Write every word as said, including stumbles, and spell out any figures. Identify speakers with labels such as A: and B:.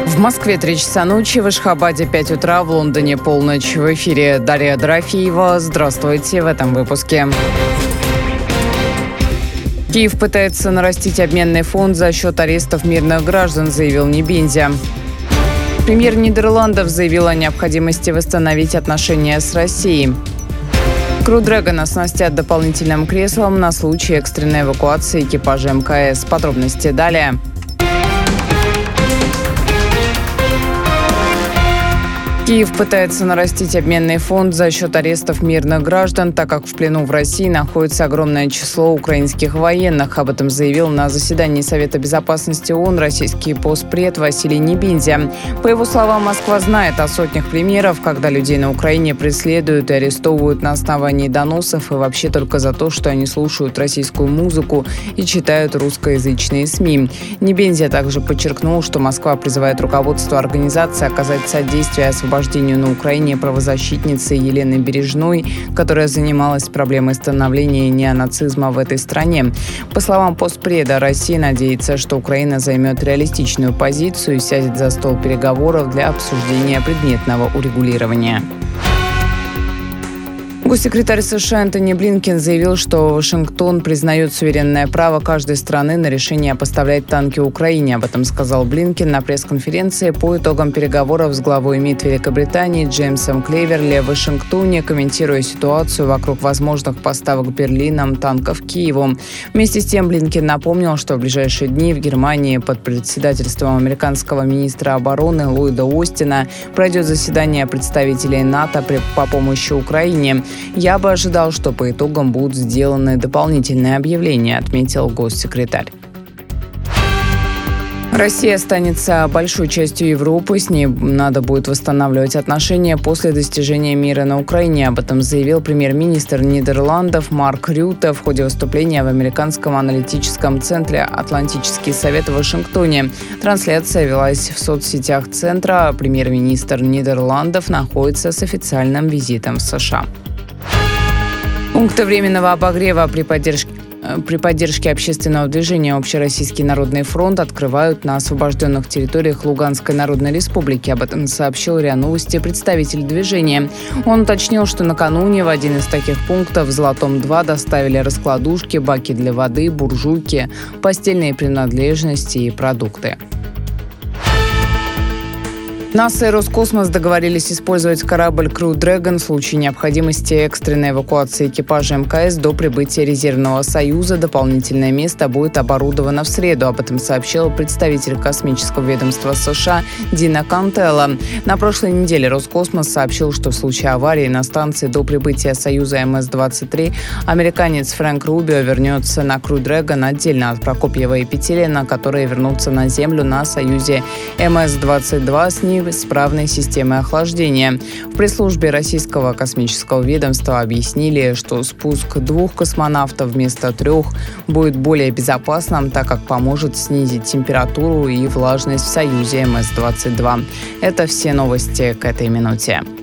A: В Москве три часа ночи, в Ашхабаде пять утра, в Лондоне полночь. В эфире Дарья Дорофеева. Здравствуйте в этом выпуске. Киев пытается нарастить обменный фонд за счет арестов мирных граждан, заявил Небензя. Премьер Нидерландов заявил о необходимости восстановить отношения с Россией. Crew Dragon оснастят дополнительным креслом на случай экстренной эвакуации экипажа эм ка эс. Подробности далее. Киев пытается нарастить обменный фонд за счет арестов мирных граждан, так как в плену в России находится огромное число украинских военных. Об этом заявил на заседании Совета безопасности ООН российский постпред Василий Небензя. По его словам, Москва знает о сотнях примеров, когда людей на Украине преследуют и арестовывают на основании доносов и вообще только за то, что они слушают российскую музыку и читают русскоязычные СМИ. Небензя также подчеркнул, что Москва призывает руководство организации оказать содействие освобождению на Украине правозащитницы Елены Бережной, которая занималась проблемой становления неонацизма в этой стране. По словам постпреда, Россия надеется, что Украина займет реалистичную позицию и сядет за стол переговоров для обсуждения предметного урегулирования. Госсекретарь США Антони Блинкен заявил, что Вашингтон признает суверенное право каждой страны на решение поставлять танки Украине. Об этом сказал Блинкен на пресс-конференции по итогам переговоров с главой МИД Великобритании Джеймсом Клеверли в Вашингтоне, комментируя ситуацию вокруг возможных поставок Берлином танков Киеву. Вместе с тем Блинкен напомнил, что в ближайшие дни в Германии под председательством американского министра обороны Ллойда Остина пройдет заседание представителей НАТО по помощи Украине. «Я бы ожидал, что по итогам будут сделаны дополнительные объявления», отметил госсекретарь. Россия останется большой частью Европы, с ней надо будет восстанавливать отношения после достижения мира на Украине. Об этом заявил премьер-министр Нидерландов Марк Рютте в ходе выступления в американском аналитическом центре «Атлантический совет» в Вашингтоне. Трансляция велась в соцсетях центра. Премьер-министр Нидерландов находится с официальным визитом в США. Пункты временного обогрева при поддержке При поддержке общественного движения «Общероссийский народный фронт» открывают на освобожденных территориях Луганской Народной Республики. Об этом сообщил РИА Новости представитель движения. Он уточнил, что накануне в один из таких пунктов в Золотом-два доставили раскладушки, баки для воды, буржуйки, постельные принадлежности и продукты. НАСА и Роскосмос договорились использовать корабль Crew Dragon в случае необходимости экстренной эвакуации экипажа эм ка эс до прибытия резервного союза. Дополнительное место будет оборудовано в среду. Об этом сообщил представитель космического ведомства США Дина Кантелло. На прошлой неделе Роскосмос сообщил, что в случае аварии на станции до прибытия союза эм эс двадцать три американец Фрэнк Рубио вернется на Crew Dragon отдельно от Прокопьева и Петелина, которые вернутся на Землю на союзе эм эс двадцать два с ней исправной системой охлаждения. В пресс-службе российского космического ведомства объяснили, что спуск двух космонавтов вместо трех будет более безопасным, так как поможет снизить температуру и влажность в союзе эм эс двадцать два. Это все новости к этой минуте.